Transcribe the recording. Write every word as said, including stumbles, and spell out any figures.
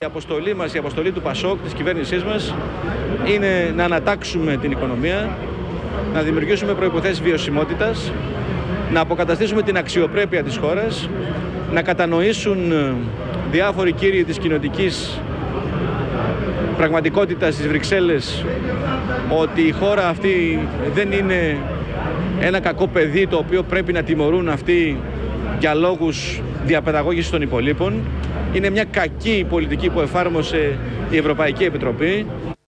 Η αποστολή μας, η αποστολή του Πασόκ, της κυβέρνησής μας, είναι να ανατάξουμε την οικονομία, να δημιουργήσουμε προϋποθέσεις βιωσιμότητας, να αποκαταστήσουμε την αξιοπρέπεια της χώρας, να κατανοήσουν διάφοροι κύριοι της κοινοτικής πραγματικότητας στις Βρυξέλλες ότι η χώρα αυτή δεν είναι ένα κακό παιδί το οποίο πρέπει να τιμωρούν αυτοί για λόγους διαπαιδαγώγησης των υπολείπων. Είναι μια κακή πολιτική που εφάρμοσε η Ευρωπαϊκή Επιτροπή.